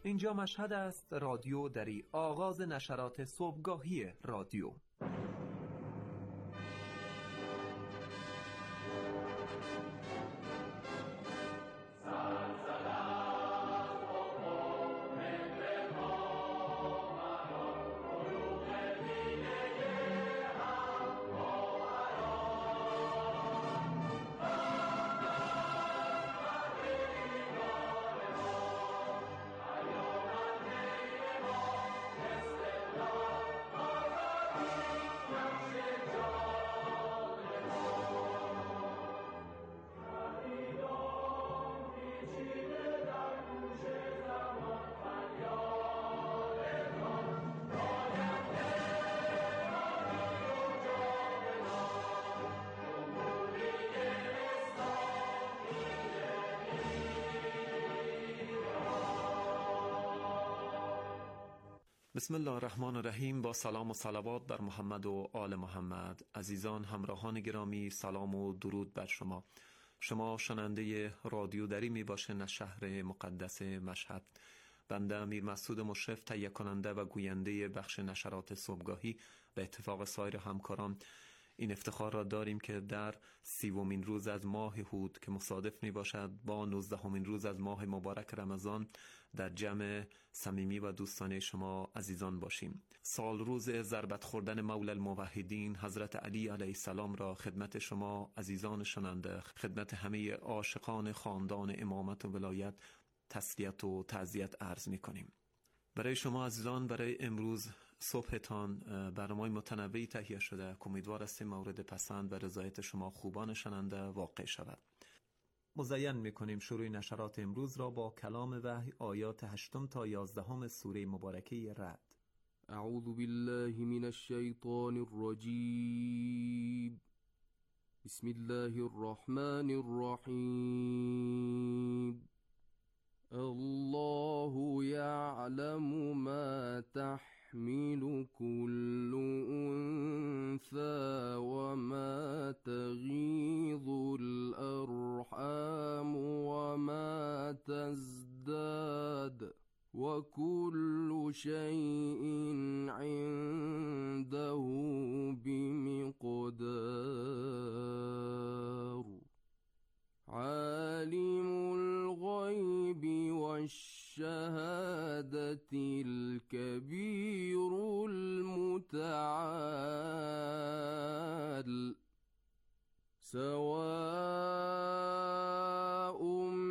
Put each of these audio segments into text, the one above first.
اینجا مشهد است، رادیو دری، آغاز نشرات صبحگاهی رادیو. بسم الله الرحمن الرحیم. با سلام و صلوات بر محمد و آل محمد. عزیزان همراهان گرامی، سلام و درود بر شما. شما شنونده رادیو دری می باشین از شهر مقدس مشهد. بنده امیر مسعود مشرف، تهیه کننده و گوینده بخش نشرات صبحگاهی، به اتفاق سایر همکاران این افتخار را داریم که در 30مین روز از ماه هود که مصادف می باشد با 19مین روز از ماه مبارک رمضان در جمع صمیمی و دوستانه شما عزیزان باشیم. سال روز ضربت خوردن مولا الموحدین حضرت علی علیه السلام را خدمت شما عزیزان شنونده، خدمت همه عاشقان خاندان امامت و ولایت تسلیت و تعزیت عرض می کنیم. برای شما عزیزان برای امروز صبحتان برنامه‌های متنوعی تهیه شده. امیدوار هستیم مورد پسند و رضایت شما خوبان شنونده واقع شود. مزین می‌کنیم شروع نشرات امروز را با کلام وحی، آیات 8 تا 11 سوره مبارکه رعد. اعوذ بالله من الشیطان الرجیم. بسم الله الرحمن الرحیم. الله يعلم ما تحمل كل أنثى وما تغيض الأرحام وما تزداد وكل شيء عنده بمقدار. عالم الغيب والشهادة الكبير المتعال. سواء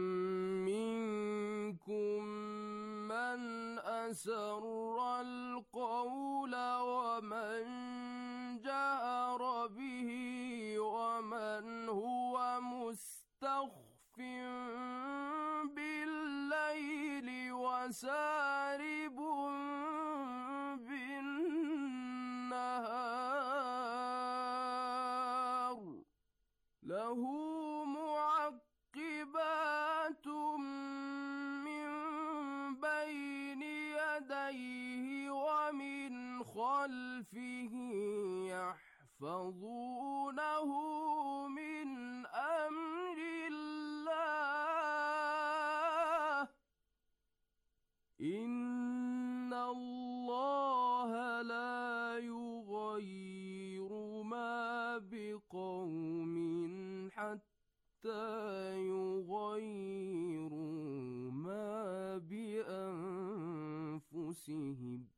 منكم من أسر القول ومن جهر به ومن هو مستخف بالليل وسارب بالنهار. له معقبات من بين يديه ومن خلفه يحفظونه من أمر الله. إن الله لا يغير ما بقوم حتى يغيروا ما بأنفسهم.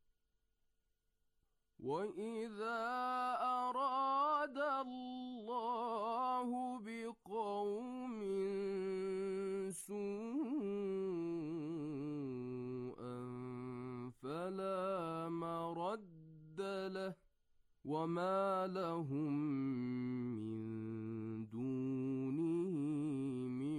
وَإِذَا أَرَادَ اللَّهُ بِقَوْمٍ سُوءًا فَلَا مَرَدَّ لَهُ وَمَا لَهُم مِّن دُونِهِ مِن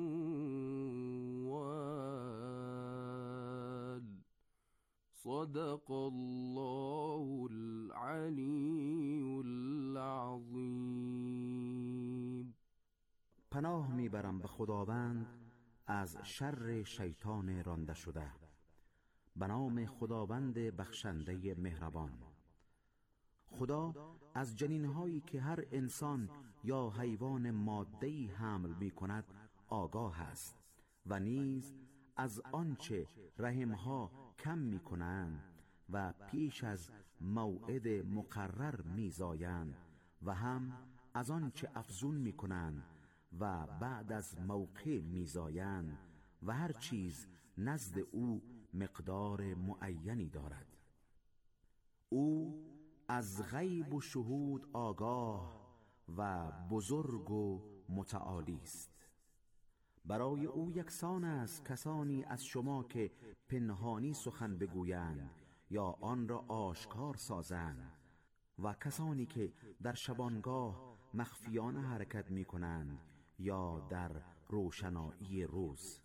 وَالٍ. صدق الله العلی العظیم. پناه میبرم به خداوند از شر شیطان رانده شده. به نام خداوند بخشنده مهربان. خدا از جنینهایی که هر انسان یا حیوان ماده‌ای حمل می‌کند آگاه است و نیز از آنچه رحمها کم می کنند و پیش از موعد مقرر می زایند و هم از آنچه افزون می کنند و بعد از موقع می زایند و هر چیز نزد او مقدار معینی دارد. او از غیب و شهود آگاه و بزرگ و متعالی است. برای او یکسان است کسانی از شما که پنهانی سخن بگویند یا آن را آشکار سازند و کسانی که در شبانگاه مخفیانه حرکت می کنند یا در روشنایی روز.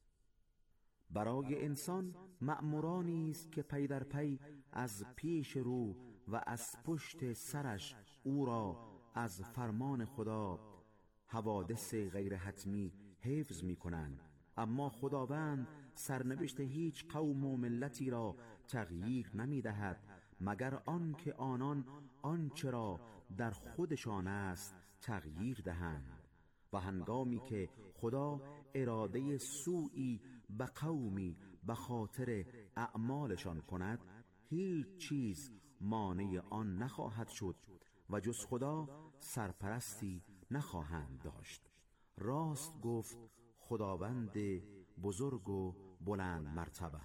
برای انسان مأمورانی است که پی در پی از پیش رو و از پشت سرش او را از فرمان خدا حوادث غیر حتمی حفظ می کنند، اما خداوند سرنوشت هیچ قوم و ملتی را تغییر نمی دهد مگر آن که آنان آنچه را در خودشان است تغییر دهند. و هنگامی که خدا اراده سوئی به قومی به خاطر اعمالشان کند، هیچ چیز مانع آن نخواهد شد و جز خدا سرپرستی نخواهند داشت. راست گفت خداوند بزرگ و بلند مرتبه.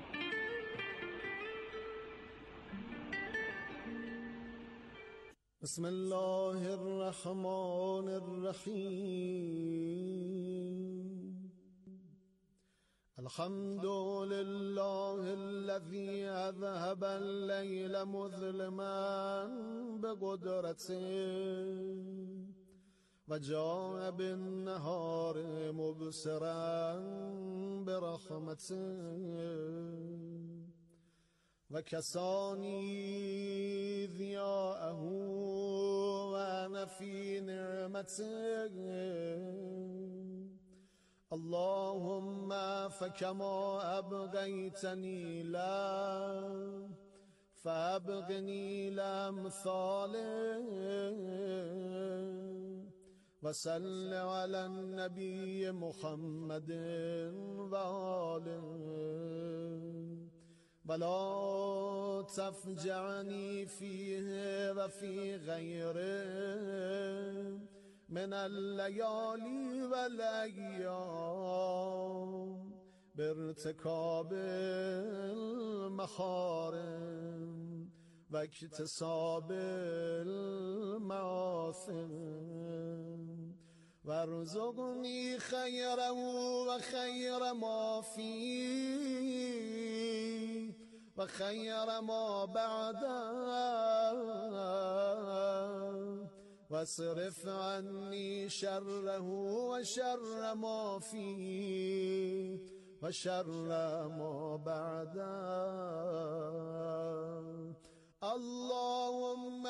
بسم الله الرحمن الرحیم. الحمد لله الذي اذهب الليل مظلما بقدرته وجاء بالنهار مبصرا برحمته وكساني ضياءه وأنا في نعمته. اللهم فكما أبغيتني له فأبغني لأمثاله وصل على النبي محمد وآله ولا تفجعني فيه وفي غيره من الليالي والأيام بارتكاب المحارم واكتساب المعاصم وارزقني خيره وخير ما فيه وخير ما بعده واصرف عني شره وشر ما فيه وشر ما بعده. اللهم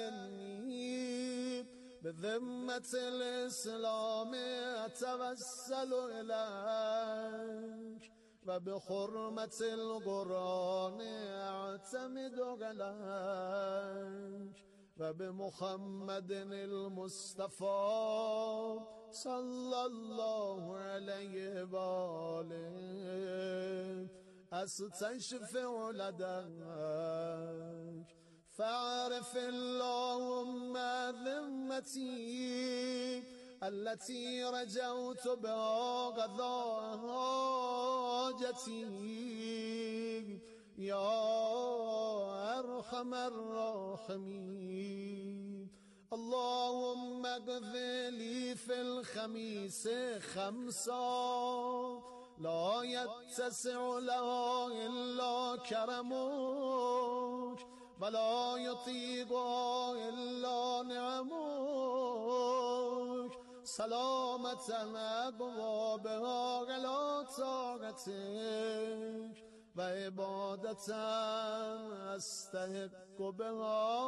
إني بذمة الإسلام أتوسل إليك وبحرمة القرآن أعتمد عليك وبمحمد المصطفى صلى الله عليه وآله أستشفع لديك فاعرف اللهم ذمتي التي رجوت بها قضاء حاجتي يا أرحم الراحمين. اللهم اغفر لي في الخميس خمسا لا يتسع لها إلا كرمك ولا يطيقها إلا نعمك سلامة أبوابها على طاعتك وعبادة أستحق بها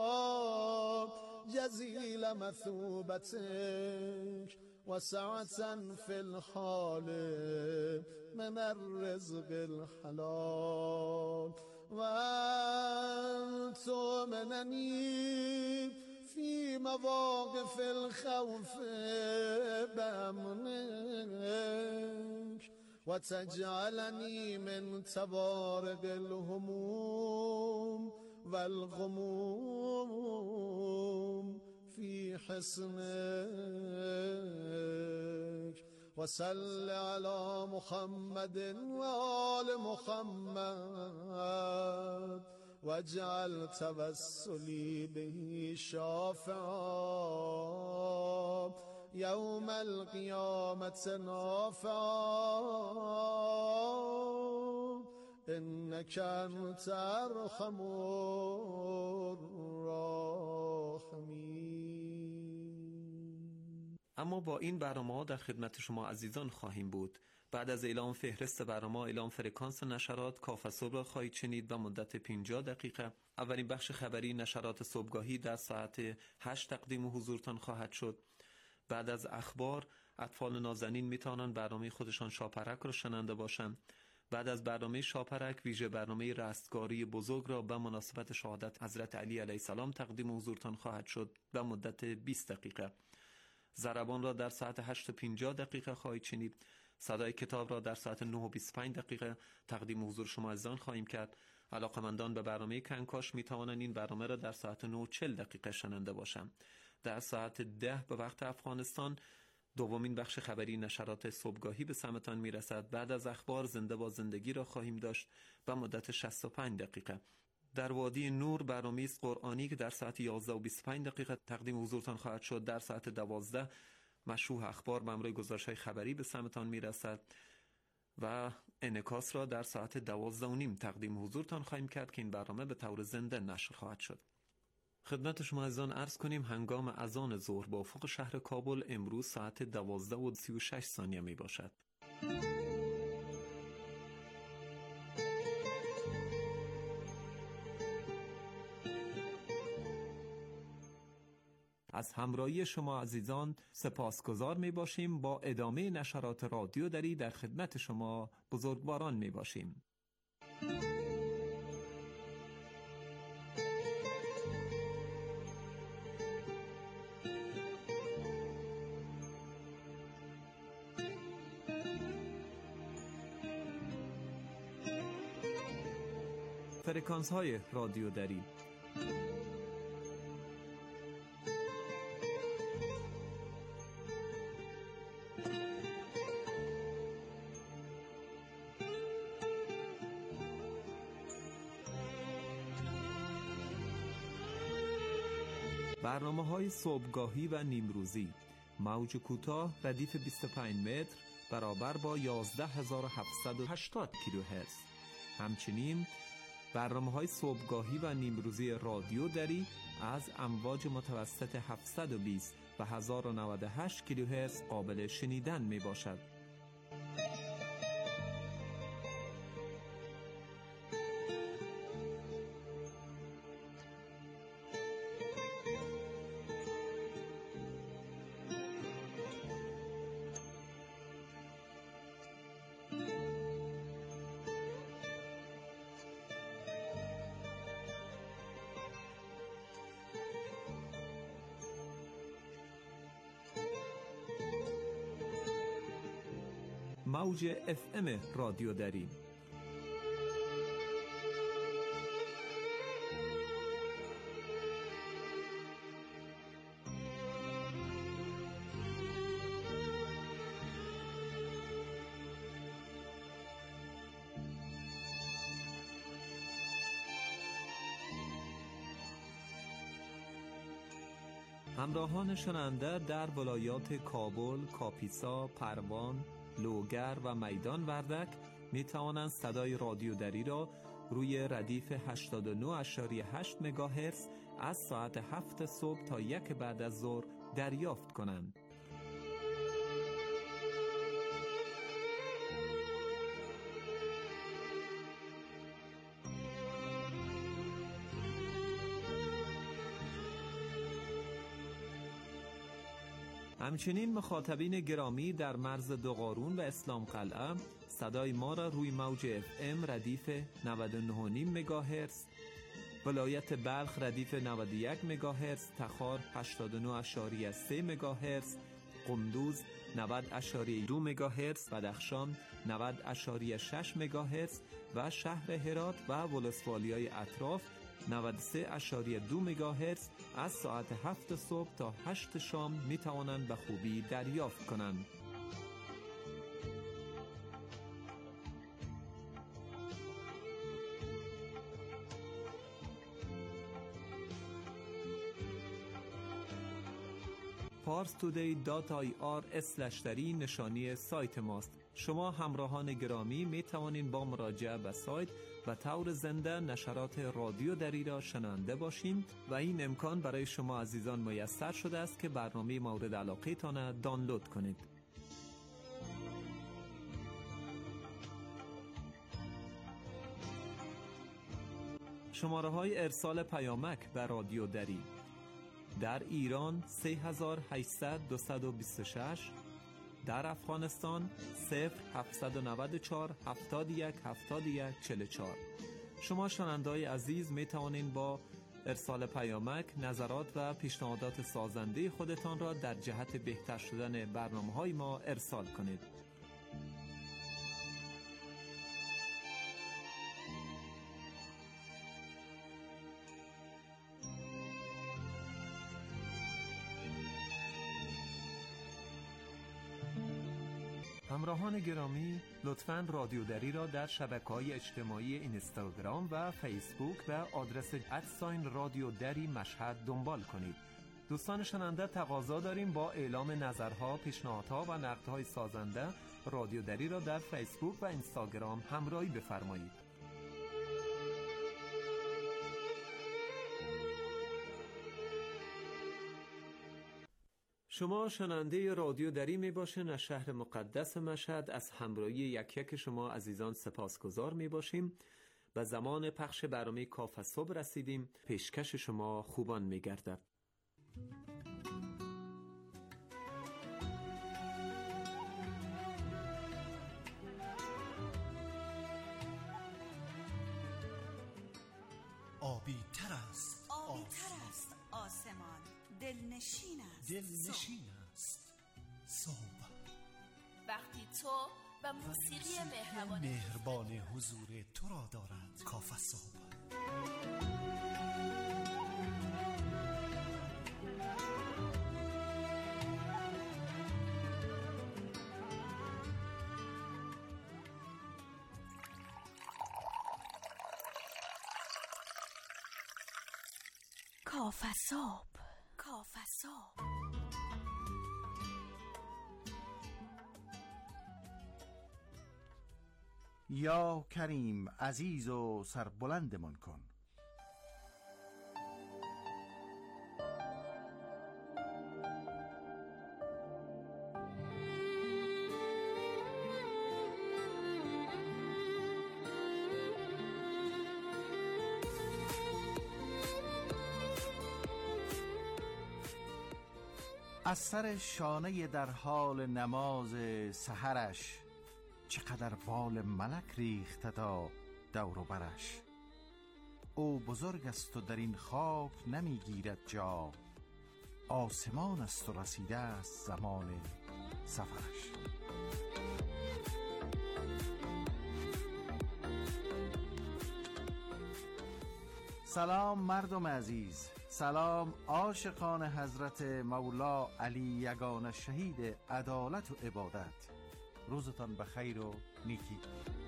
جزيل مثوبتك وسعة في الحال من الرزق الحلال وأن تؤمنني في مواقف الخوف بأمنك وتجعلني من توارق الهموم والغموم في حصنك وصل على محمد وآل محمد واجعل توسلي به شافعا يوم القيامة نافعا إنك أنت أرحم الراحمين. اما با این برنامه در خدمت شما عزیزان خواهیم بود. بعد از اعلام فهرست برنامه، اعلام فرکانس نشرات کافه صبح را خواهید شنید و مدت 50 دقیقه. اولین بخش خبری نشرات صبحگاهی در ساعت 8 تقدیم حضورتان خواهد شد. بعد از اخبار، اطفال نازنین میتوانند برنامه خودشان شاپرک را شنونده باشند. بعد از برنامه شاپرک، ویژه برنامه رستگاری بزرگ را به مناسبت شهادت حضرت علی علیه السلام تقدیم حضورتان خواهد شد به مدت 20 دقیقه. ضربان را در ساعت 8:50 دقیقه خواهید شنید. صدای کتاب را در ساعت 9:25 دقیقه تقدیم حضور شما عزیزان خواهیم کرد. علاقه‌مندان به برنامه کنکاش می توانند این برنامه را در ساعت 9:40 دقیقه شنونده باشند. در ساعت 10 به وقت افغانستان دومین بخش خبری نشرات صبحگاهی به سمتان می رسد. بعد از اخبار زنده با زندگی را خواهیم داشت به مدت 65 دقیقه. در وادی نور برنامه است قرآنی که در ساعت 11:25 دقیقه تقدیم حضورتان خواهد شد. در ساعت 12 مشروح اخبار به همراه گزارش‌های خبری به سمتان می رسد و انعکاس را در ساعت 12:30 تقدیم حضورتان خواهیم کرد که این برنامه به طور زنده نشر خواهد شد. خدمت شما عزیزان عرض کنیم هنگام اذان ظهر با افق شهر کابل امروز ساعت 12:36 می باشد. از همراهی شما عزیزان سپاسگزار می باشیم. با ادامه نشرات رادیو دری در خدمت شما بزرگواران می باشیم. فرکانس های رادیو دری برنامه‌های صبحگاهی و نیمروزی، موج کوتاه ردیف 25 متر برابر با 11780 کیلوهرتز. همچنین برنامه‌های صبحگاهی و نیمروزی رادیو دری از امواج متوسط 720 و 1098 کیلوهرتز قابل شنیدن می باشد. موج FM رادیو دری. همراهان شنونده در ولایات کابل، کاپیسا، پروان، لوگر و میدان وردک می توانند صدای رادیو دری را روی ردیف 89.8 مگاهرتز از ساعت 7 صبح تا 1 بعد از ظهر دریافت کنند. همچنین مخاطبین گرامی در مرز دوقارون و اسلام قلعه صدای ما را روی موج FM ردیف 99.5 مگاهرتز، ولایت بلخ ردیف 91 مگاهرتز، تخار 89.3 مگاهرتز، قندوز 90.2 مگاهرتز، بدخشان 90.6 مگاهرتز و شهر هرات و ولسوالیای اطراف 93.2 مگاهرتز از ساعت 7 صبح تا 8 شام می توانند به خوبی دریافت کنند. parstoday.ir/dari نشانی سایت ماست. شما همراهان گرامی می توانید با مراجعه به سایت و طور زنده نشرات رادیو دری را شنونده باشید و این امکان برای شما عزیزان میسر شده است که برنامه مورد علاقه تان دانلود کنید. شماره های ارسال پیامک به رادیو دری: در ایران 3800-226، در افغانستان 0794-71-71-44. شما شنونده‌های عزیز می توانید با ارسال پیامک نظرات و پیشنهادات سازنده خودتان را در جهت بهتر شدن برنامه‌های ما ارسال کنید. همراهان گرامی، لطفاً رادیو دری را در شبکه‌های اجتماعی اینستاگرام و فیسبوک به آدرس @رادیو دری مشهد دنبال کنید. دوستان شنونده، تقاضا داریم با اعلام نظرها، پیشنهادها و نقدهای سازنده رادیو دری را در فیسبوک و اینستاگرام همراهی بفرمایید. شما شنونده رادیو دری می باشین. از شهر مقدس مشهد از همراهی یک شما عزیزان سپاسگزار می باشیم. به زمان پخش برنامه کاف صبح رسیدیم. پیشکش شما خوبان می گردد. آبی تر است آسمان، دلنشین است صبح. وقتی تو و موسیقی مهربان حضور تو را دارد کاف صبح. کاف صبح. یا کریم عزیز و سربلندمان کن. از سر شانه در حال نماز سحرش، چقدر بال ملک ریخته تا دور و برش. او بزرگ است و در این خاک نمی گیرد جا، آسمان است و رسیده است زمان سفرش. سلام مردم عزیز، سلام عاشقان حضرت مولا علی یگانه شهید عدالت و عبادت. روزتان بخیر و نیکی.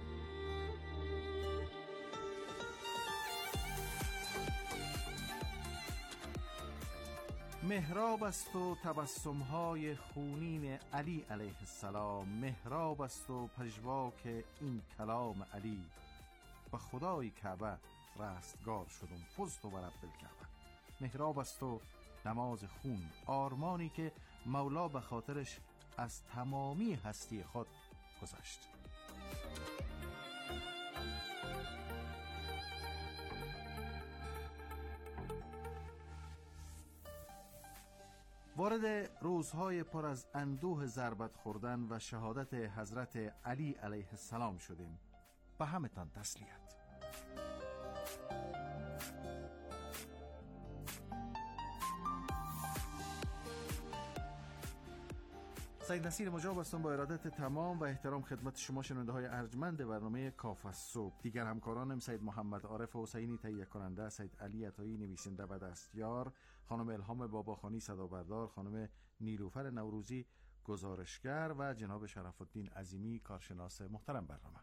محراب است و تبسم‌های خونین علی علیه السلام، محراب است و پژواک این کلام علی. به خدای کعبه رستگار شدم، فزت و رب الکعبه. محراب است و نماز خون، آرمانی که مولا به خاطرش از تمامی هستی خود گذشت. وارد روزهای پر از اندوه ضربت خوردن و شهادت حضرت علی علیه السلام شدیم. به همتان تسلیت. سید نصیر مجاب هستم با ارادت تمام و احترام خدمت شما شنونده های ارجمند برنامه کاف الصبح. دیگر همکارانم سید محمد عارف حسینی تهیه کننده، سید علی عطایی نویسنده و دستیار، خانم الهام باباخانی صدابردار، خانم نیلوفر نوروزی گزارشگر و جناب شرف الدین عظیمی کارشناس محترم برنامه.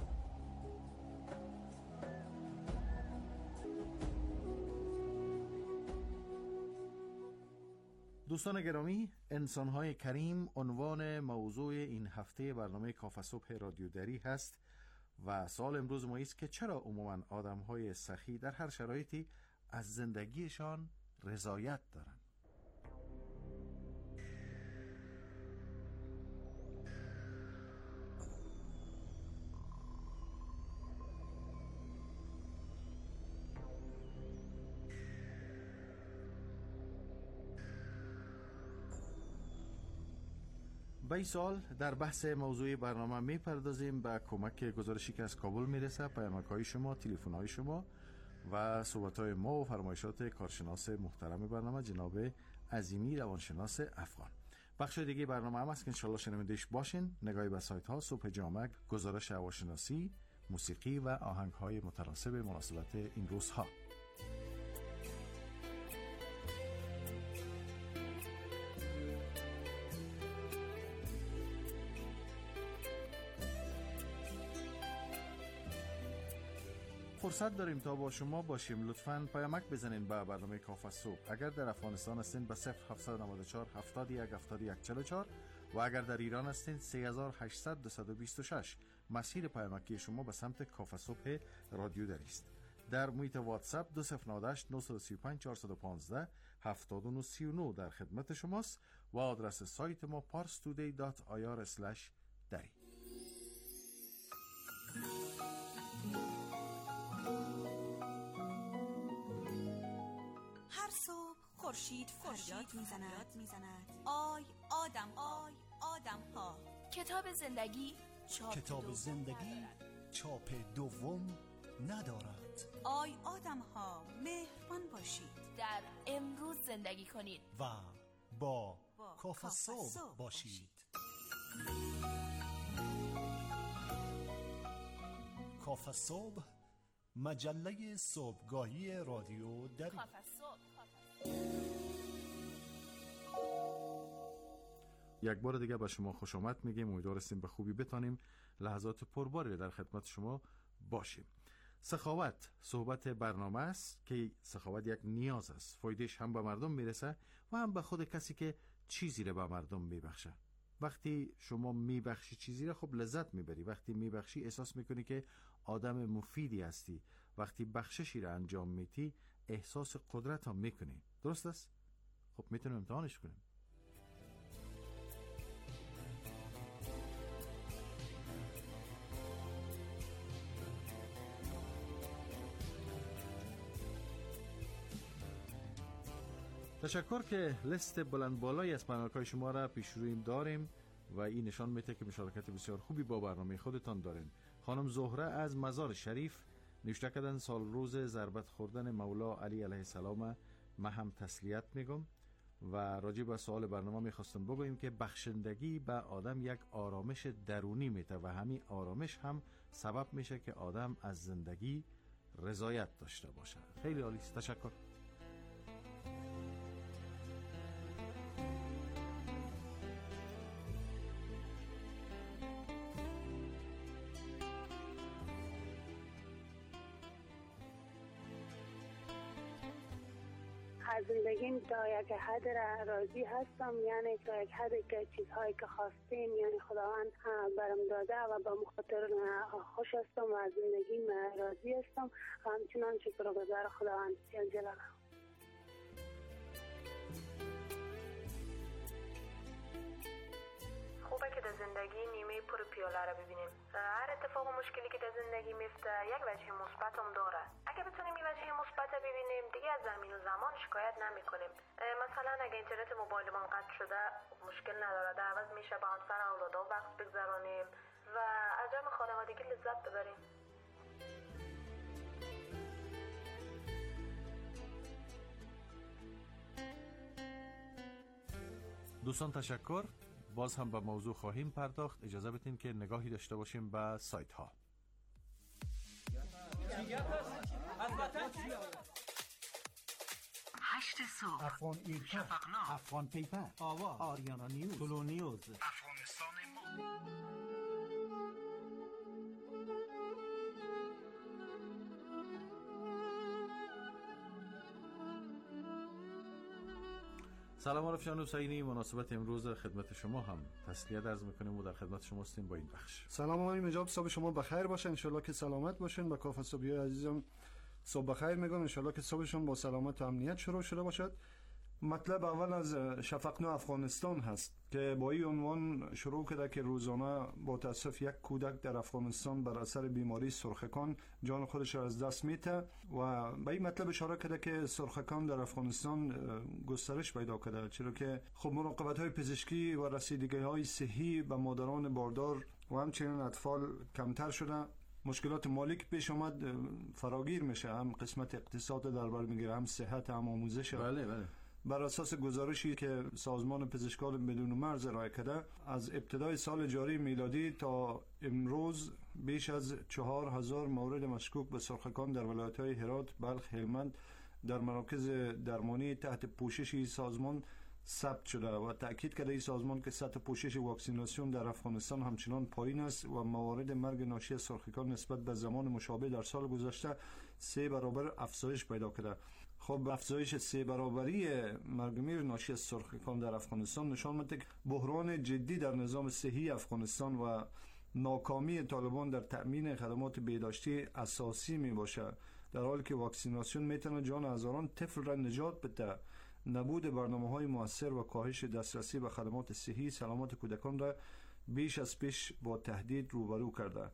دوستان گرامی، انسان‌های کریم عنوان موضوع این هفته برنامه کاف صبح رادیو دری هست و سوال امروز ما است که چرا عموماً آدم‌های سخی در هر شرایطی از زندگیشان رضایت دارند؟ به این سوال در بحث موضوع برنامه میپردازیم به کمک گزارشی که از کابل میرسه، پیامک‌های شما، تلفن‌های شما و صحبت‌های ما و فرمایشات کارشناس محترم برنامه جناب عظیمی روانشناس افغان. بخش دیگه برنامه هم است که انشالله شنونده‌اش باشین. نگاهی به سایت‌ها، صبح جامع، گزارش هواشناسی، موسیقی و آهنگ‌های متناسب مناسبت این روزها. فرصت داریم تا با شما باشیم. لطفاً پیامک بزنین به برنامه کاف الصبح. اگر در افغانستان هستین به 0794 71 71 44 و اگر در ایران هستین 3800 226. مسیر پیامکی شما به سمت کاف الصبح رادیو دری است. در محیط واتساپ 2098 935 415 7939 در خدمت شماست و آدرس سایت ما parstoday.ir/dari. خورشید فریاد میزند آی آدم ها. کتاب زندگی چاپ دوم ندارد. آی آدم ها، مهربان باشید، در امروز زندگی کنید و با کاف الصبح باشید. کاف الصبح، مجله صبحگاهی رادیو دری. یک بار دیگه به شما خوش آمد میگیم. امیدواریم به خوبی بتانیم لحظات پرباری در خدمت شما باشیم. سخاوت صحبت برنامه است که سخاوت یک نیاز است. فایدهش هم به مردم میرسه و هم به خود کسی که چیزی رو به مردم میبخشه. وقتی شما میبخشی چیزی رو خب لذت میبری. وقتی میبخشی احساس میکنی که آدم مفیدی هستی. وقتی بخششی رو انجام میدی احساس قدرت هم میکنی. درست است؟ خب میتونیم امتحانش کنیم. تشکر که لیست بلند بالایی از پناهگاه شما را پیش روی داریم و این نشان میده که مشارکت بسیار خوبی با برنامه خودتان دارین. خانم زهره از مزار شریف نوشته کردن سال روز ضربت خوردن مولا علی علیه السلام ما هم تسلیت میگم و راجع به سوال برنامه میخواستم بگویم که بخشندگی به آدم یک آرامش درونی میده و همین آرامش هم سبب میشه که آدم از زندگی رضایت داشته باشه. خیلی عالی است. تشکر. از زندگیم تا یک حد راضی هستم، یعنی تا یک حد که چیزهایی که خواستیم یعنی خداوند برام داده و با مخاطر خوش هستم و از زندگیم راضی هستم و همچنان شکرگزار خداوند جل جلاله. خوبه که در زندگی نیمه پر پیاله رو ببینیم. هر اتفاق و مشکلی که در زندگی میفته یک وجه مثبت هم داره. اگه بتونیم این وجه مثبت ببینیم دیگه از زمین و زمان شکایت نمیکنیم. مثلا اگه اینترنت موبایلمون قطع شده مشکل نداره، در عوض میشه با همسر اولادها وقت بگذرانیم و از جمع خانوادگی لذت ببریم. دوستان تشکر. باز هم به موضوع خواهیم پرداخت. اجازه بدین که نگاهی داشته باشیم به سایت ها. 8 صبح افغان ایرکا، شفقنامه، افغان پیپر، آوا، آریانا نیوز، تولو نیوز، افغانستان ما. سلام عرف جان حسینی، مناسبت امروز خدمت شما هم تسلیت عرض میکنیم و در خدمت شما هستیم با این بخش. سلام آقای مجاب، صبح شما بخیر باشه، انشالله که سلامت باشین. با کافه صبحی عزیزم صبح بخیر میگم، انشالله که صبحشون با سلامت و امنیت شروع شده باشد. مطلب اول از شفقنامه افغانستان هست که با این عنوان شروع کرده که روزانه با تاسف یک کودک در افغانستان بر اثر بیماری سرخکان جان خودش را از دست میده و به این مطلب اشاره کرده که سرخکان در افغانستان گسترش پیدا کرده، چرا که خب مراقبت های پزشکی و رسیدگی های صحی به مادران باردار و همچنین اطفال کمتر شده. مشکلات مالی که پیش آمد فراگیر میشه، هم قسمت اقتصاد در بر میگیره، هم صحت، هم آموزش. بله. بر اساس گزارشی که سازمان پزشکان بدون مرز ارائه کرده، از ابتدای سال جاری میلادی تا امروز بیش از 4000 مورد مشکوک به سرخکان در ولایت‌های هرات، بلخ، هلمند در مراکز درمانی تحت پوشش سازمان ثبت شده و تأکید کرده این سازمان که سطح پوشش واکسیناسیون در افغانستان همچنان پایین است و موارد مرگ ناشی از سرخکان نسبت به زمان مشابه در سال گذشته 3 برابر افزایش پیدا کرده. خب افزایش 3 برابری مرگ میر ناشی از سرخکان در افغانستان نشان میده که بحران جدی در نظام صحی افغانستان و ناکامی طالبان در تأمین خدمات بهداشتی اساسی می باشه، در حالی که واکسیناسیون میتونه جان هزاران طفل را نجات بده. نبود برنامه‌های موثر و کاهش دسترسی به خدمات صحی سلامت کودکان را بیش از پیش با تهدید روبرو کرده.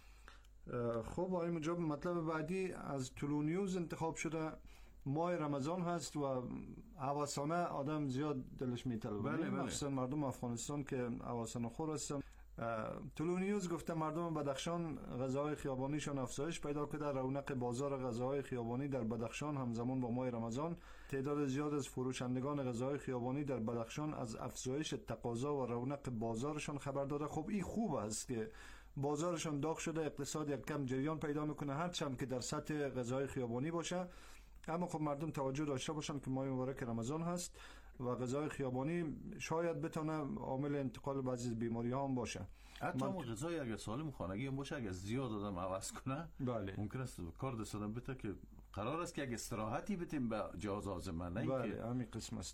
خب آقای مجاب، مطلب بعدی از تولو نیوز انتخاب شده. ماه رمضان هست و هوسانه آدم زیاد دلش میطلبه، مخصوصا مردم افغانستان که هوسانه خور هستن. تولو نیوز گفته مردم بدخشان غذاهای خیابانیشان افزایش پیدا کرده. رونق بازار غذاهای خیابانی در بدخشان همزمان با ماه رمضان، تعداد زیاد از فروشندگان غذاهای خیابانی در بدخشان از افزایش تقاضا و رونق بازارشان خبر داده. خب این خوب است که بازارشان داغ شده، اقتصاد یک کم جریان پیدا میکنه، هرچند که در سطح غذاهای خیابانی باشه. اما خب مردم توجه داشته باشن که ماه مبارک رمضان هست و غذای خیابانی شاید بتونه عامل انتقال بعضی بیماری ها هم باشه. حتی غذای اگه سالم خانگی هم باشه، اگه زیاد آدم عوض کنه، بله، ممکن است کار دست آدم بده که قرار است که اگه استراحتی بتیم به جهاز هاضمه، نه بله، همین قسم است.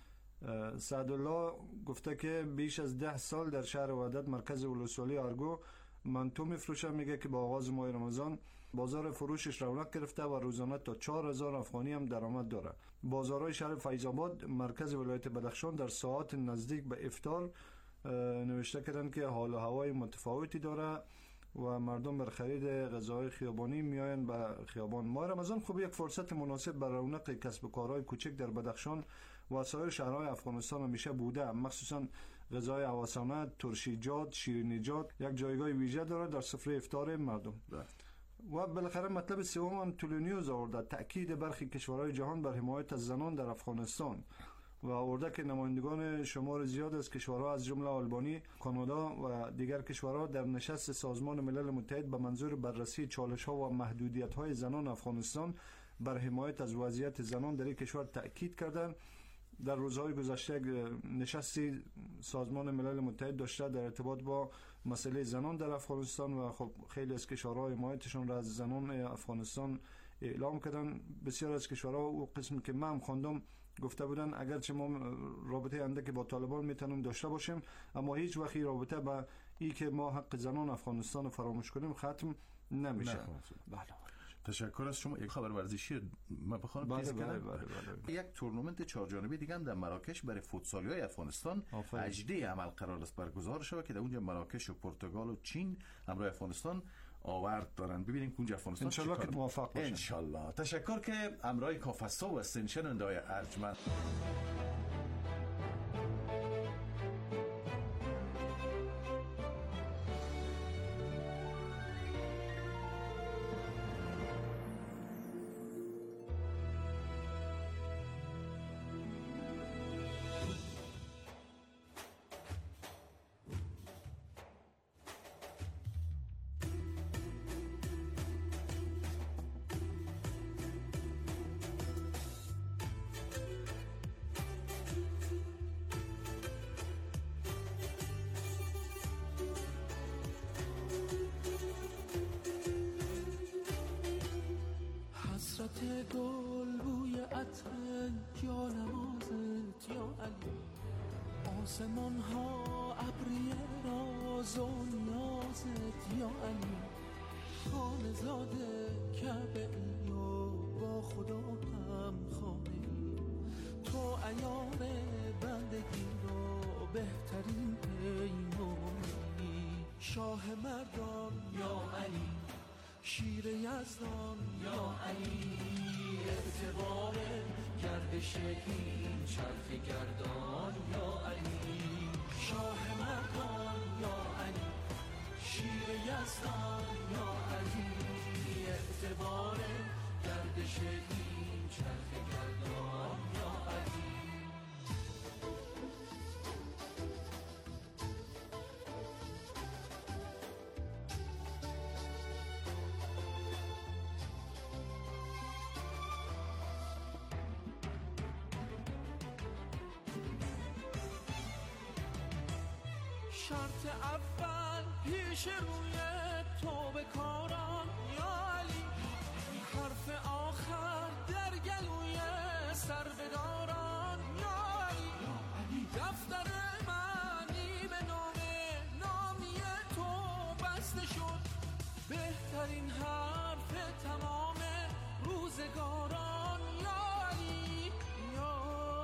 سعدالله گفته که بیش از 10 سال در شهر وحدت مرکز ولسوالی ارگو منتو میفروشه. میگه که با آغاز ماه رمضان بازار فروشش رونق گرفته و روزانه تا 4000 افغانی هم درآمد داره. بازارهای شهر فیض‌آباد مرکز ولایت بدخشان در ساعات نزدیک به افطار نوشته کردن که حال و هوای متفاوتی داره و مردم بر خرید غذاهای خیابانی میاین به خیابان. ماه رمضان خوب یک فرصت مناسب برای رونق کسب و کارهای کوچک در بدخشان و سایر شهرهای افغانستان همیشه بوده. مخصوصا غذای هوسانه، ترشیجات، شیرینیجات یک جایگاه ویژه داره در سفره افطار مردم. و بالاخره مطلب سوم هم تولو نیوز آورده، تأکید برخی کشورهای جهان بر حمایت از زنان در افغانستان و آورده که نمایندگان شمار زیاد از کشورها از جمله آلبانی، کانادا و دیگر کشورها در نشست سازمان ملل متحد به منظور بررسی چالش‌ها و محدودیت‌های زنان افغانستان بر حمایت از وضعیت زنان در این کشور تأکید کردند. در روزهای گذشته نشستی سازمان ملل متحد داشته در ارتباط با مسئله زنان در افغانستان و خب خیلی از کشورها حمایتشون را از زنان افغانستان اعلام کردن. بسیار از کشورها و قسمی که من خواندم گفته بودن اگرچه ما رابطه اندکی با طالبان میتونیم داشته باشیم، اما هیچ وقتی رابطه با این که ما حق زنان افغانستان فراموش کنیم ختم نمیشه. بله. تشکر از شما. یک خبر ورزشی ما بخوام تیز کنم. یک تورنمنت 4 جانبه دیگه هم در مراکش برای فوتسالی‌های افغانستان اجده عمل قرار است برگزار شود که در اونجا مراکش و پرتغال و چین همراه افغانستان آورد دارن. ببینیم که اونجا افغانستان انشالله که موفق باشه. انشالله. تشکر که همراه کافستا و سنشنندای ارجمند. آسمان ها ابری راز و نیازت یا علی، خانه زاده کعبه ای و با خدا هم خانه ای، تو عیار بندگی رو بهترین پیمانی، شاه مردان یا علی، شیر یزدان یا علی، اعتبار گردش این چرخ گردان یا علی، شاه مردان یا علی، شیر یزدان یا علی، اعتبار گردش این چرخ گردان یا علی. شرط اول پیش روی تو به کاران یا علی، حرف آخر در گلوی سربداران یا علی، دفتر معنی به نام نامی تو بسته شد، بهترین حرف تمام روزگاران یا علی یا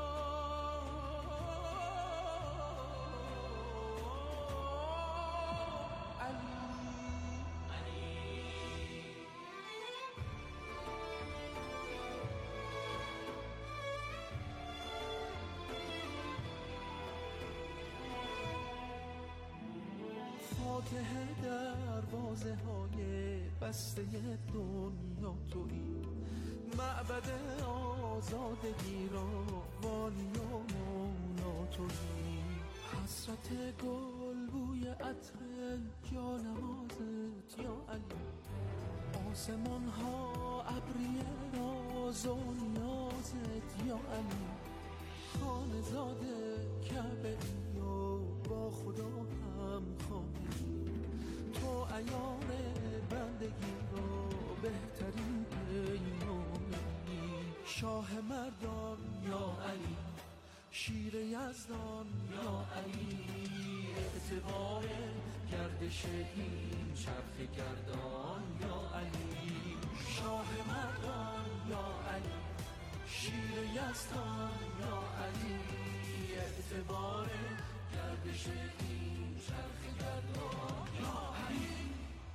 فاتح دروازه های بسته دنیا تویی، معبد آزادگی را والی و مولا تویی، حسرت گل بوی عطر جانمازت یا علی، آسمان ها ابری راز و نیازت یا علی، خانه زاده کعبه ای و با خدا هم خانه ای، تو عیار بندگی را بهترین پیمانی، شاه مردان یا علی، شیر یزدان یا علی، اعتبار گردش این چرخ گردان یا علی، شاه مردان یا علی، شیر یزدان یا علی، اعتبار گردش این چرخ گردان یا علی.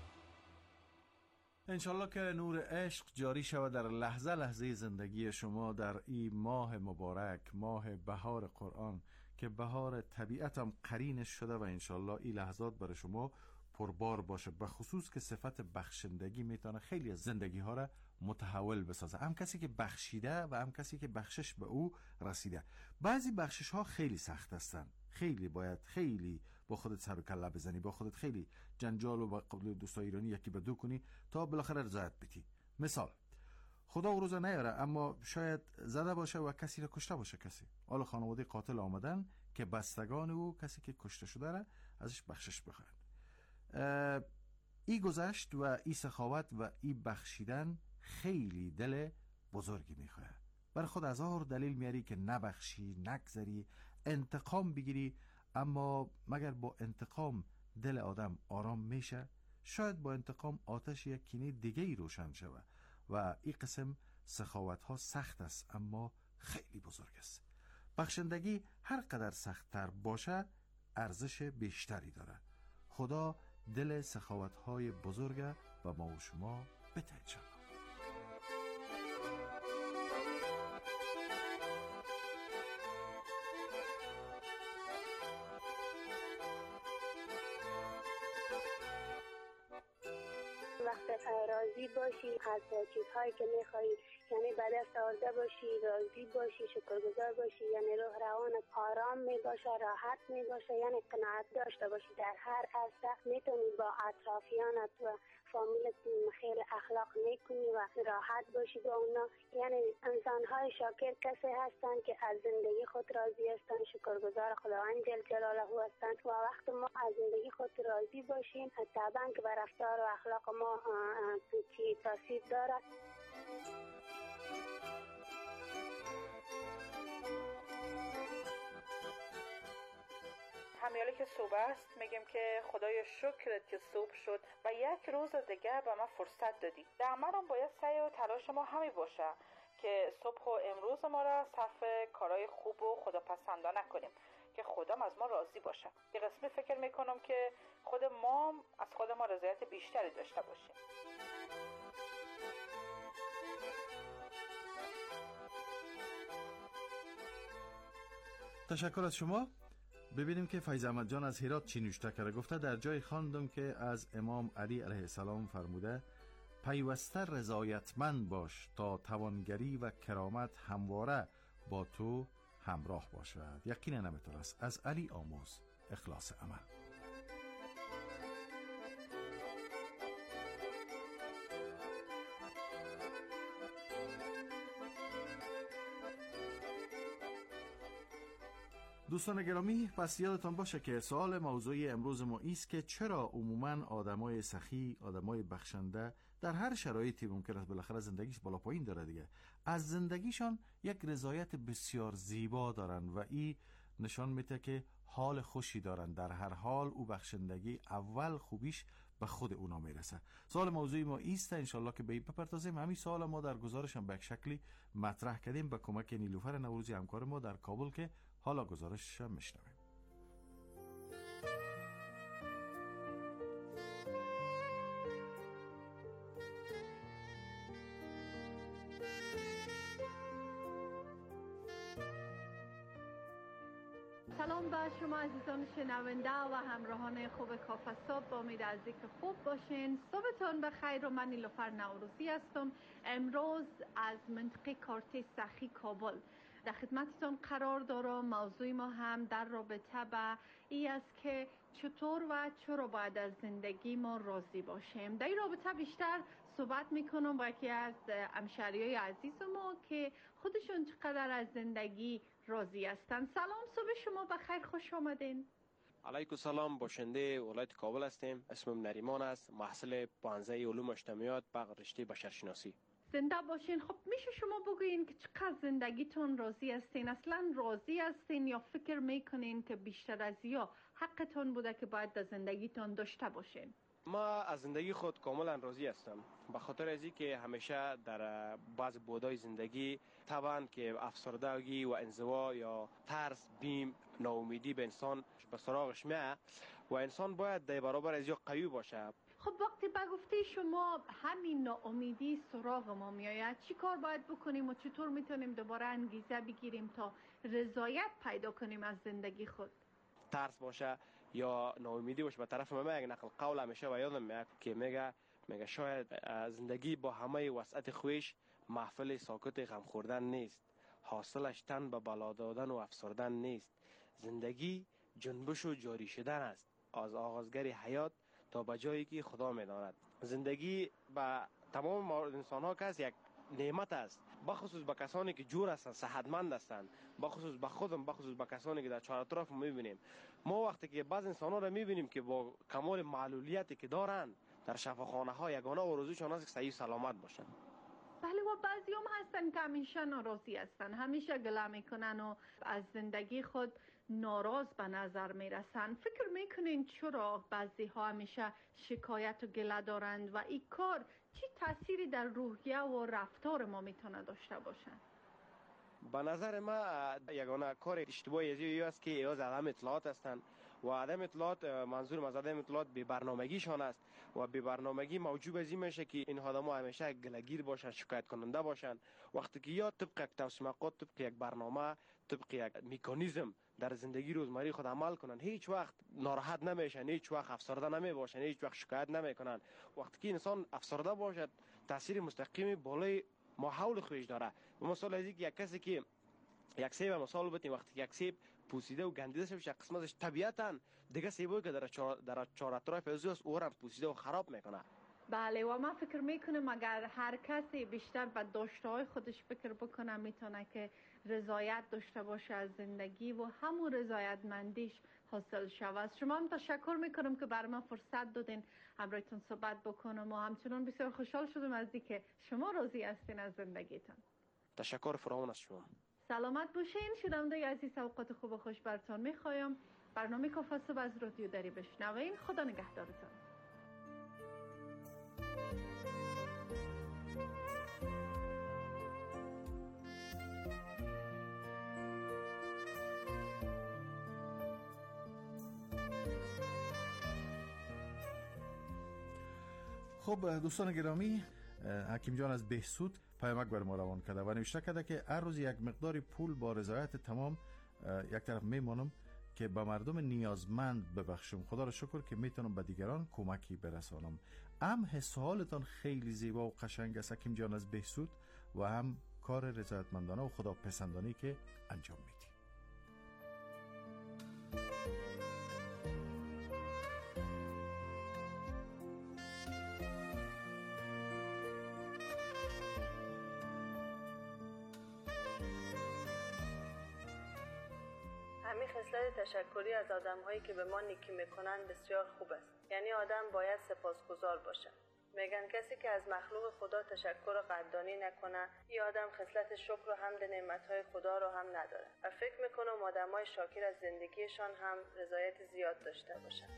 انشالله که نور عشق جاری شود در لحظه لحظه زندگی شما در این ماه مبارک، ماه بهار قرآن که بهار طبیعت هم قرینش شده و انشالله این لحظات برای شما پربار باشه، به خصوص که صفت بخشندگی میتونه خیلی از زندگی ها را متحول بسازه، هم کسی که بخشیده و هم کسی که بخشش به او رسیده. بعضی بخشش ها خیلی سخت هستن، خیلی باید خیلی با خودت سر و کله بزنی، با خودت خیلی جنجال و با قبل دوستای ایرانی یکی به دو کنی تا بالاخره رضایت بدی. مثال خدا او روزا نیاره اما شاید زده باشه و کسی را کشته باشه، کسی حالا خانواده قاتل آمدن که بستگان او کسی که کشته شده را ازش بخشش بخواهند. ای گذشت و ای سخاوت و ای بخشیدن خیلی دل بزرگی میخواه. برای خود هزار دلیل میاری که نبخشی، نگذری، انتقام بگیری، اما مگر با انتقام دل آدم آرام میشه؟ شاید با انتقام آتش یک کینه دیگه ای روشن شود و این قسم سخاوت ها سخت است اما خیلی بزرگ است. بخشندگی هر قدر سخت‌تر باشه ارزش بیشتری داره. خدا دل سخاوت های بزرگ و ما و شما بده انشاءالله. وقت راضی باشی از چیزهایی که میخوایی، یعنی به دست آورده باشی، راضی باشی، شکرگزار باشی، یعنی روح روانت آرام می باشه، راحت می باشه، یعنی قناعت داشته باشی در هر عرصه. میتونی با اطرافیانت و فامیلت خیر اخلاق میکنی و راحت باشی با اونا. یعنی انسان‌های شاکر کسی هستند که از زندگی خود راضی هستند، شکرگزار خداوند جل جلاله هستند و وقت ما از زندگی خود راضی باشیم طبعا که بر رفتار و اخلاق ما چی تاثیر دارد. همیالی که صبح است میگیم که خدای شکرت که صبح شد و یک روز دیگه به ما فرصت دادی. در عملم باید سعی و تلاش ما همین باشه که صبح و امروز ما را صرف کارهای خوب و خداپسندانه کنیم که خودم از ما راضی باشه. یه قسمی فکر میکنم که خود ما از خود ما رضایت بیشتری داشته باشیم. تشکر از شما. ببینیم که فیض احمد جان از هرات چی نوشته کرده. گفته در جای خواندم که از امام علی علیه السلام فرموده پیوسته رضایتمند باش تا توانگری و کرامت همواره با تو همراه باشد. یقینا نمیتونه است. از علی آموز، اخلاص عمل. دوستان گرامی، پس یادتان باشه که سوال موضوعی امروز ما است که چرا عموماً آدمای سخی، آدمای بخشنده در هر شرایطی ممکن است بالاخره زندگیش بالا پایین داره دیگه، از زندگیشان یک رضایت بسیار زیبا دارن و این نشان میده که حال خوشی دارن. در هر حال او بخشندگی اول خوبیش به خود اونا میرسه. سوال موضوعی ما ایست، انشالله که به این بپردازیم. همین سوال ما در گزارشم به یک شکلی مطرح کردیم به کمک نیلوفر نوروزی همکار ما در کابل که حالا گزارش میشنویم. سلام به شما عزیزان شنونده و همراهان خوب کافه صبح. با امید از اینکه خوب باشین. صبحتون بخیر. و من نیلوفر نوروزی هستم. امروز از منطقه کارت سخی کابل در خدمتتون قرار دارم. موضوع ما هم در رابطه با این است که چطور و چرا باید از زندگی ما راضی باشیم. در این رابطه بیشتر صحبت میکنم با یکی از همشهریای عزیز ما که خودشون چقدر از زندگی راضی هستن. سلام، صبح شما بخیر، خوش آمدین. علیکم سلام، باشنده ولایت کابل هستیم. اسمم نریمان است، محصل پانزه علوم اجتماعیات به رشته بشرشناسی. زنده باشین. خب میشه شما بگوین که چقدر زندگیتون راضی هستین؟ اصلا راضی هستین یا فکر میکنین که بیشتر از یا حقتون بوده که باید در زندگیتون داشته باشین؟ ما از زندگی خود کاملا راضی هستم، به خاطر از اینکه همیشه در بعض بودای زندگی طبعا که افسردگی و انزوا یا ترس، بیم، ناامیدی به انسان به سراغش میاد و انسان باید در برابر از یا قوی باشه. خب وقتی بگفته شما همین ناامیدی سراغ ما میآید، چی کار باید بکنیم و چطور میتونیم دوباره انگیزه بگیریم تا رضایت پیدا کنیم از زندگی خود؟ ترس باشه یا ناامیدی باشه، به طرف من یک نقل قول همیشه و یادم میاد که میگه شاید زندگی با همه وسعت خویش محفل ساکت غم خوردن نیست، حاصلش تن به بلا دادن و افسردن نیست. زندگی جنبش و جاری شدن است، از آغازگر حیات تا به جایی که خدا میداند. زندگی به تمام انسان ها که یک نعمت است، بخصوص به کسانی که جور هستند، صحتمند هستند، بخصوص به خودم، بخصوص به کسانی که در چهار اطراف میبینیم. ما وقتی که بعض انسان ها را میبینیم که با کمال معلولیتی که دارند در شفاخانه ها یگانه آرزوشان است که صحیح سلامت باشند. بله، و بعضی هم هستن که همیشه ناراضی هستن، همیشه گله میکنن و از زندگی خود ناراض به نظر میرسن. فکر میکنین چرا بعضی ها همیشه شکایت و گله دارند و این کار چی تأثیری در روحیه و رفتار ما میتونه داشته باشه؟ به نظر ما یگانه کار اشتباهی ازی است که از عدم اطلاعات هستند و عدم اطلاعات، منظورم از عدم اطلاعات به برنامگیشان است و به برنامگی موجب از این میشه که این آدم‌ها همیشه گله‌گیر باشن، شکایت کننده باشن. وقتی که یا طبق یک توصیه‌ات، طبق یک برنامه، طبق یک مکانیزم در زندگی روزمره خود عمل کنن، هیچ وقت ناراحت نمیشن، هیچ وقت افسرده نمیباشن، هیچ وقت شکایت نمیکنن. وقتی که انسان افسرده باشد تاثیر مستقیم بالای ماحول خودش داره. مثال از یک کسی که یک سیب مثال بتیم، وقتی یک سیب پوسیده و گندیده شده قسمتش طبیعتاً دیگه سیبایی که در چهار اطراف از است او را پوسیده و خراب میکنه. بله، و من فکر میکنم اگر هر کسی بیشتر به داشته‌های خودش فکر بکنه میتونه که رضایت داشته باشه از زندگی و همون رضایتمندیش حاصل شود. شما هم تشکر میکنم که برای من فرصت دادین همراهتون صحبت بکنم و همچنان بسیار خوشحال شدم از اینکه شما راضی هستین از زندگیتون. تشکر فراوان از شما. سلامت باشین. شنونده عزیز، اوقات خوب و خوش براتون میخوایم. برنامه کافه صبح از رادیو دری بشنوین. خدا نگهدارتان. خب دوستان گرامی، حکیم جان از بهسود پیامک بر ما روان کرده و نوشته کرده که هر روز یک مقدار پول با رضایت تمام یک طرف میمانم که به مردم نیازمند ببخشم. خدا را شکر که میتونم به دیگران کمکی برسانم. هم حس و حالتان خیلی زیبا و قشنگ است حکیم جان از بهسود و هم کار رضایتمندانه و خدا پسندانه که انجام میدی. همین خصلت تشکری از آدم‌هایی که به ما نیکی میکنن بسیار خوب است. یعنی آدم باید سپاسگزار باشه. میگن کسی که از مخلوق خدا تشکر و قدردانی نکنه، این آدم خصلت شکر و حمد نعمت‌های خدا رو هم نداره. و فکر میکنم آدم‌های شاکر از زندگیشان هم رضایت زیاد داشته باشن.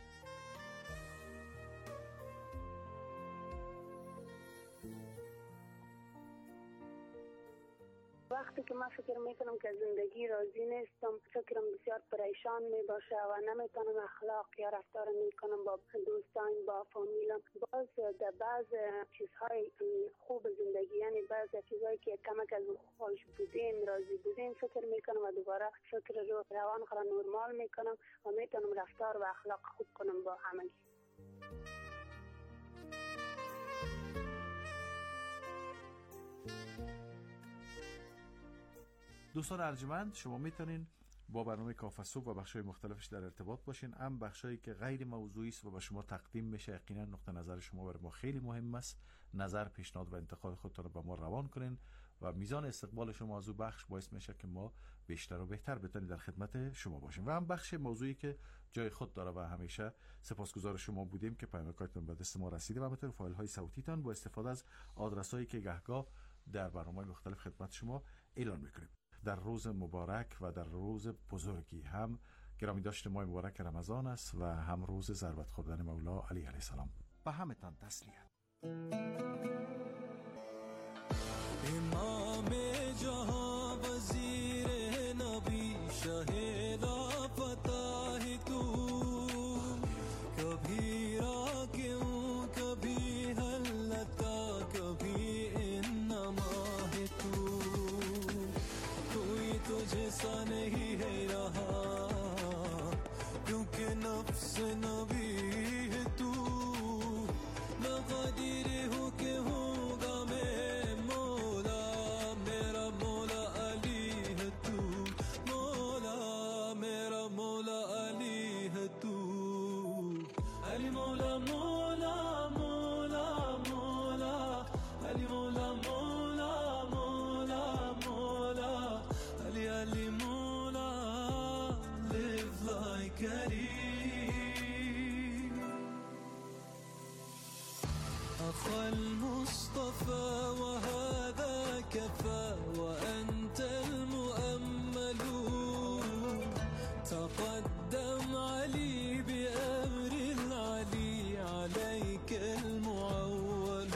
وقتی که من فکر میکنم که زندگی راضی نیستم، فکرم بسیار پریشان می باشه و نمیتونم اخلاق یا رفتار میکنم با دوستان، با فامیلم. باز در بعض چیزهای خوب زندگی، یعنی بعض چیزهایی که کمک از خوش بودیم، راضی بودیم، فکر میکنم و دوباره فکر رو روان خود نرمال میکنم و میتونم رفتار و اخلاق خوب کنم با همگی. دوستان ارجمند، شما میتونین با برنامه کافه صبح و بخش‌های مختلفش در ارتباط باشین. هم بخشایی که غیر موضوعی است و به شما تقدیم میشه، یقینا نقطه نظر شما برای ما خیلی مهم است. نظر، پیشنهاد و انتقاد خودتون رو به ما روان کنین و میزان استقبال شما از او بخش باعث میشه که ما بیشتر و بهتر بتونیم در خدمت شما باشیم. و هم بخش موضوعی که جای خود داره و همیشه سپاسگزار شما بودیم که پیامکاتون به دست ما رسیده و همینطور فایل های صوتیتان با استفاده از آدرسایی که گهگاه در برنامه‌های مختلف خدمت شما اعلان میکنیم. در روز مبارک و در روز بزرگی، هم گرامی داشت ماه مبارک رمضان است و هم روز ضربت خوردن مولا علی علیه السلام. به همتان تسلیت. امام جهان وزیر نبی شاهد فتح تو کبھی راکے ہوں کبھی حلتا کبھی انما ہے تو کوئی تجھ سا نہیں ہے رہا کیونکہ نفس نبی ہے تو نہ قادر ہوں کہ ہوگا میں مولا میرا مولا علی ہے تو مولا میرا مولا علی ہے تو علی مولا مولا مولا مولا علی مولا مولا مولا مولا علی علی مولا live like علی أخا المصطفى وهذا كفى وأنت المؤمل تقدم علي بأمر العلي عليك المعول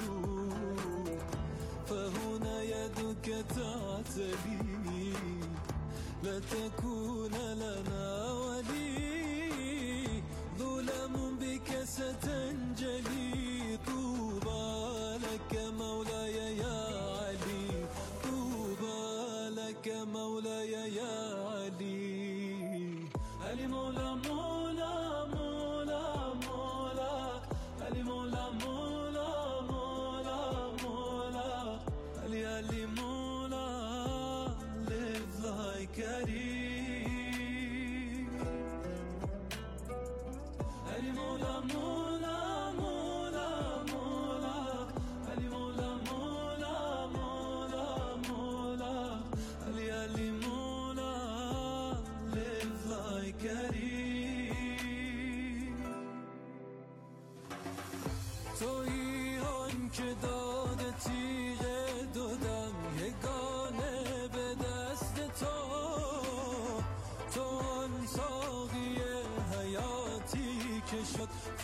فهنا يدك تعتلي لا تكون لنا ولي ظلم بك ستنجلي طوبى لك مولاي يا علي طوبى لك مولاي يا علي علي مولا مولا مولا مولا علي مولا مولا مولا مولا علي علي مولا live like علي علي مولا مولا مولا مولا علي مولا مولا مولا مولا علي علي مولا live like علي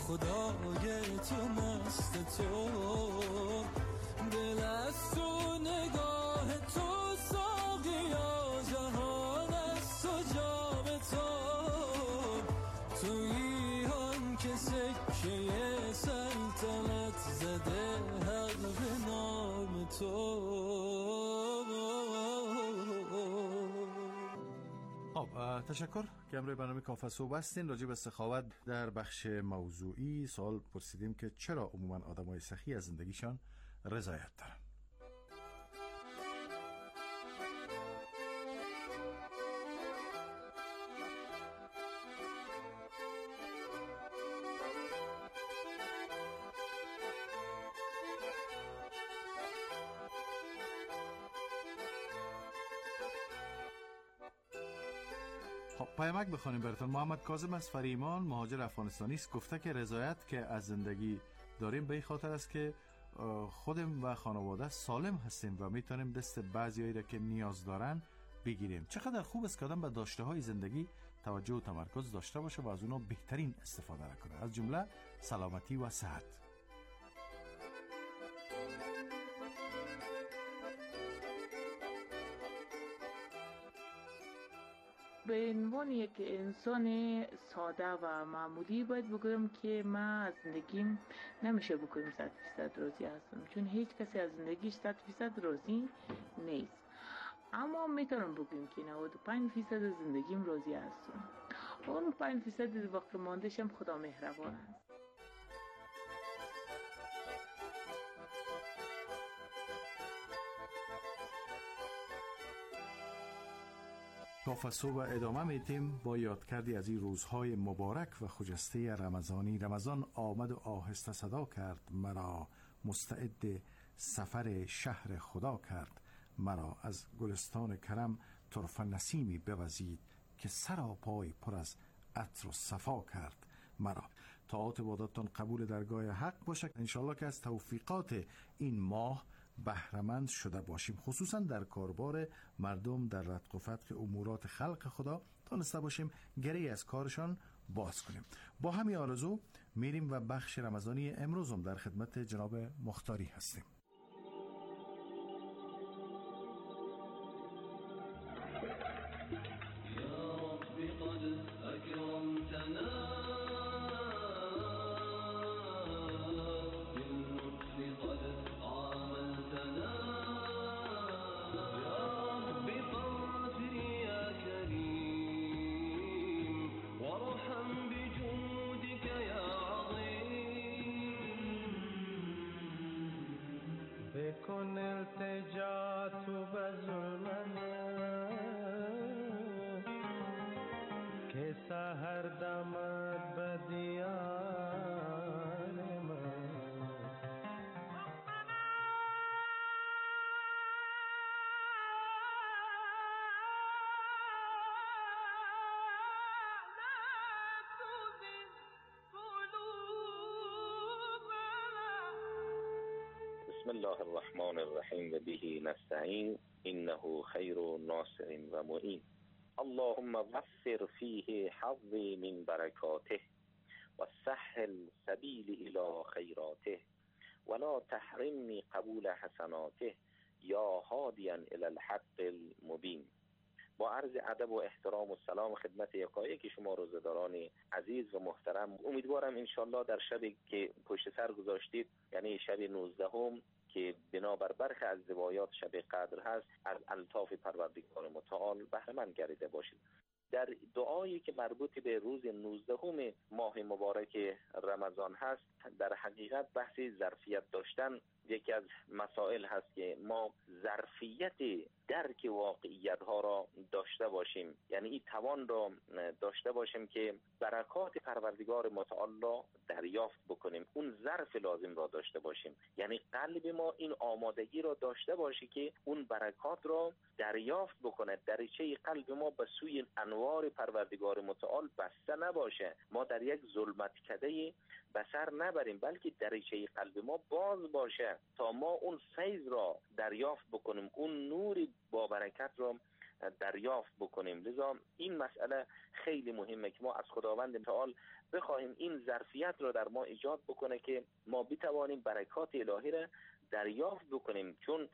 خدای تو مست تو، دل از تو نگاه تو ساقیا، جهان از تو جام تو، تویی آن که سکه سلطنت زده حق به نام تو. تشکر که امروز برنامه کافه صبح هستین. راجع به سخاوت در بخش موضوعی سوال پرسیدیم که چرا عموما آدمای سخی از زندگیشان رضایت دارن. پیامک بخونیم براتون. محمد کاظم از فریمان، مهاجر افغانستانی است. گفته که رضایت که از زندگی داریم به این خاطر است که خودم و خانواده سالم هستیم و میتونیم دست بعضیایی را که نیاز دارن بگیریم. چقدر خوب است که آدم به داشته های زندگی توجه و تمرکز داشته باشه و از اونا بهترین استفاده کنه، از جمله سلامتی و صحت. به عنوان یک انسان ساده و معمولی باید بگویم که من از زندگیم نمیشه بگویم 100% راضی هستم، چون هیچ کسی از زندگیش 100% راضی نیست. اما میتونم بگویم که 95% از زندگیم راضی هستم. اون 5% وقت ماندهشم خدا مهربان است. کافه صبح ادامه میتیم با یادکردی از این روزهای مبارک و خجسته رمضانی. رمضان آمد و آهسته صدا کرد مرا، مستعد سفر شهر خدا کرد مرا. از گلستان کرم طرفه نسیمی بوزید که سرا پای پر از عطر و صفا کرد مرا. طاعات عبادتتان قبول درگاه حق باشه. انشالله که از توفیقات این ماه بهره‌مند شده باشیم، خصوصا در کاربار مردم در رتق و فتق امورات خلق خدا تانسته باشیم گری از کارشان باز کنیم. با همین آرزو میریم و بخش رمضانی امروزم در خدمت جناب مختاری هستیم. کن التجا تو به ظلم که سحر دمد به دیار من. بسم الله الرحمن الرحیم و به نستعین انه خیر ناصر و معین. اللهم وفر فیه حظی من برکاته و سهل سبیل الی خیراته ولا تحرمنی قبول حسناته یا هادیا الی الحق المبین. با عرض ادب و احترام و سلام خدمت یکایک شما روزداران عزیز و محترم، امیدوارم انشالله در شبی که پشت سر گذاشتید، یعنی شب 19 که بنابر برخی از روایات شب قدر هست، از الطاف پروردگار متعال بهره مند گردیده باشید. در دعایی که مربوط به روز 19 ماه مبارک رمضان هست، در حقیقت بحث ظرفیت داشتن یکی از مسائل هست که ما ظرفیت درک واقعیت ها را داشته باشیم، یعنی این توان را داشته باشیم که برکات پروردگار متعال را دریافت بکنیم، اون ظرف لازم را داشته باشیم، یعنی قلب ما این آمادگی را داشته باشه که اون برکات را دریافت بکنه، دریچه قلب ما به سوی انوار پروردگار متعال بسته نباشه، ما در یک ظلمتکده بسر نبریم، بلکه دریچه قلب ما باز باشه تا ما اون فیض را دریافت بکنیم، اون نور با برکت را دریافت بکنیم. لذا این مسئله خیلی مهمه که ما از خداوند متعال بخواهیم این ظرفیت رو در ما ایجاد بکنه که ما بتوانیم برکات الهی را دریافت بکنیم، چون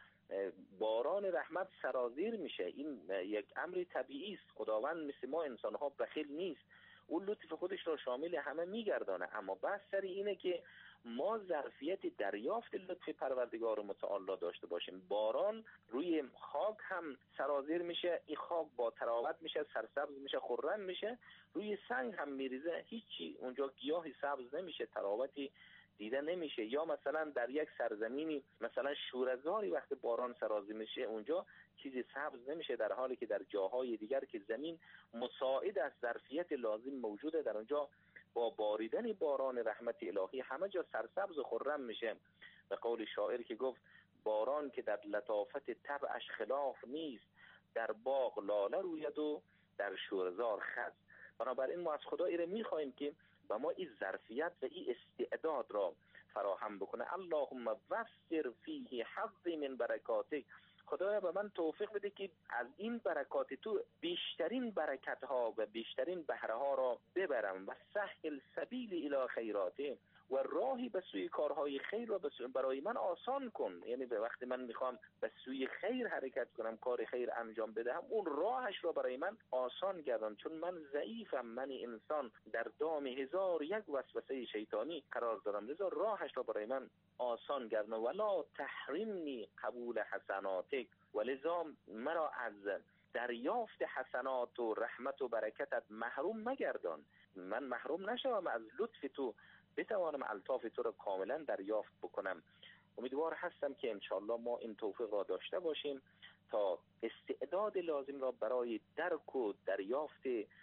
باران رحمت سرازیر میشه. این یک امر طبیعی است. خداوند مثل ما انسان‌ها بخیل نیست، اون لطف خودش رو شامل همه میگردانه، اما بس سر اینه که ما ظرفیت دریافت لطف پروردگار متعال داشته باشیم. باران روی خاک هم سرازیر میشه، این خاک با تراوت میشه، سرسبز میشه، خرم میشه. روی سنگ هم میریزه، هیچی اونجا گیاهی سبز نمیشه، تراوتی دیده نمیشه. یا مثلا در یک سرزمینی مثلا شوره‌زاری وقتی باران سرازیر میشه اونجا چیزی سبز نمیشه، در حالی که در جاهای دیگر که زمین مساعد از ظرفیت لازم موجوده در اونجا با باریدن باران رحمت الهی همه جا سرسبز و خرم میشه. به قول شاعر که گفت باران که در لطافت طبعش خلاف نیست، در باغ لاله روید و در شوره‌زار خز. بنابراین ما از خدا ایره میخواهیم که و ما این ظرفیت و این استعداد را فراهم بکنه. اللهم وفر فیه حظی من برکاتک. خدایا به من توفیق بده که از این برکات تو بیشترین برکت ها و بیشترین بهره ها را ببرم و سهل سبیل الی خیراته، و راهی به سوی کارهای خیر را برای من آسان کن. یعنی به وقتی من میخوام به سوی خیر حرکت کنم، کار خیر انجام بدهم، اون راهش را برای من آسان گردان، چون من ضعیفم، من انسان در دام 1001 وسوسه شیطانی قرار دارم. لذا راهش را برای من آسان گردان. ولا تحرمنی قبول حسناتک، ولذا مرا از دریافت حسنات و رحمت و برکتت محروم مگردان. من محروم نشوم از لطف تو، بتوانم الطاف تو را کاملا دریافت بکنم. امیدوار هستم که انشاءالله ما این توفیق را داشته باشیم تا استعداد لازم را برای درک و دریافت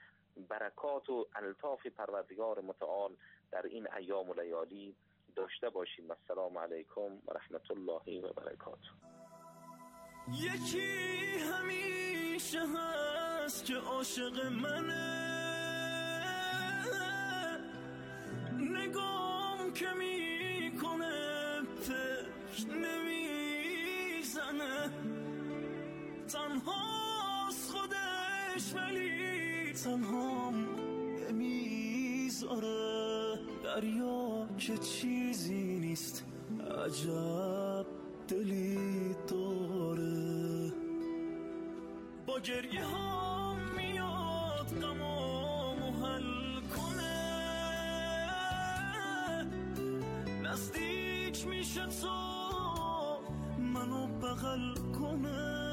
برکات و الطاف پروردگار متعال در این ایام و لیالی داشته باشیم. السلام علیکم و رحمت الله و برکاته. یکی همیشه هست که عاشق منه، نگام که میکنه پشت نمیزنه، تنهاست خودش ولی تنهام نمیذاره. دریا که چیزی نیست عجب دلی داره، با گریه ها میاد غمامو حل کنه، نزدیک میشه تو منو بغل کنه،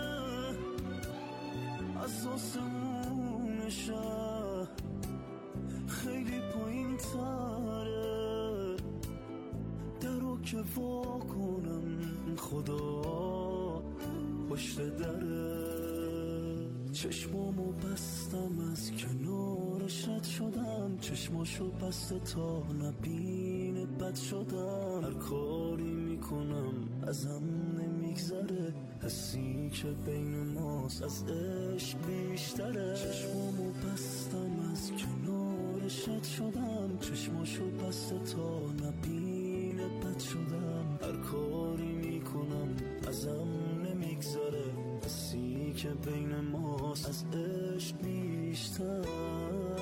از آسمون شهر خیلی پایین تره، درو که وا کنم خدا پشت دره، چشمامو بستم از کنارش رد شدم، چشماشو بسته تا نبینه بد شدم، هر کاری میکنم ازم نمیگذره، حسی که بین ماست از عشق بیشتره، چشمامو بستم از کنارش رد شدم، چشماشو بسته تا نبینه بد شدم، هر کاری میکنم ازم نمیگذره، حسی که بین ماست از عشق بیشتره.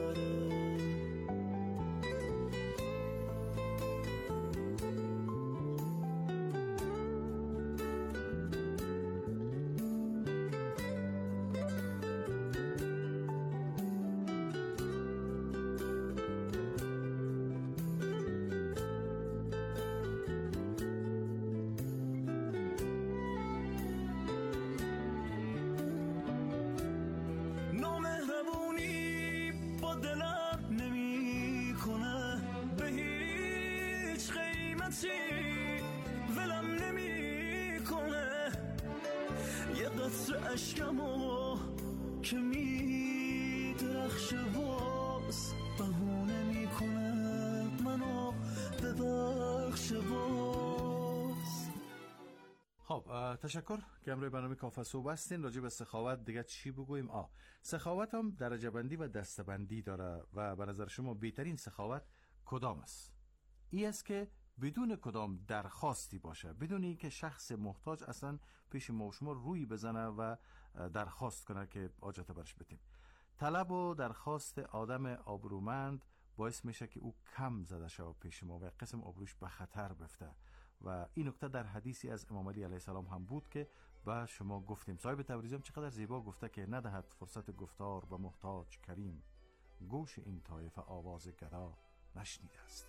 اشکمو که میدرخشه باز بهونه میکنه منو ببخشه باز. خب تشکر که امروی برنامه کافه صبح هستین. راجع به سخاوت دیگه چی بگویم؟ سخاوت هم درجه بندی و دسته بندی داره و به نظر شما بهترین سخاوت کدام است؟ این است که بدون کدام درخواستی باشه، بدون اینکه شخص محتاج اصلا پیش ما و شما روی بزنه و درخواست کنه که حاجت برش بدیم. طلب و درخواست آدم آبرومند باعث میشه که او کم زده شود پیش ما و قسم آبروش به خطر بفته و این نکته در حدیثی از امام علی علیه السلام هم بود که به شما گفتیم. صاحب تبریزی هم چقدر زیبا گفته که ندهد فرصت گفتار به محتاج کریم، گوش این طایفه آواز گدا نشنیده است.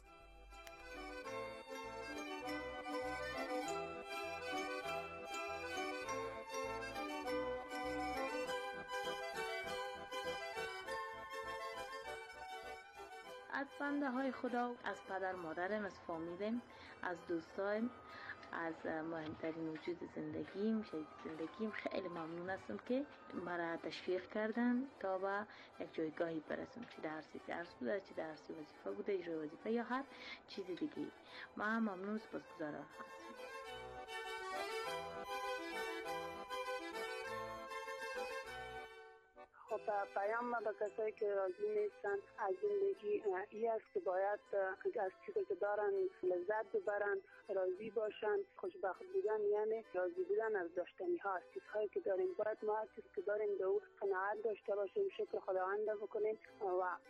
از بنده های خدا، از پدر مادرم، از فامیلم، از دوستایم، از مهمترین وجود زندگیم، شریک زندگیم خیلی ممنون هستم که مرا تشویق کردن تا به یک جایگاهی برسم، چه درس بوده، چه درسی وظیفه بوده، اجرای وظیفه یا هر چیز دیگه. من ممنون، سپاسگزارم هستم. پیام ما به کسایی که راضی نیستن از زندگی این است که باید از چیزی که دارن لذت ببرن، راضی باشن. خوشبخت بودن یعنی راضی بودن از داشتنی ها، از چیزهایی که داریم. باید ما از چیزی که داریم به او قناعت داشته باشیم، شکر خداوند بکنیم و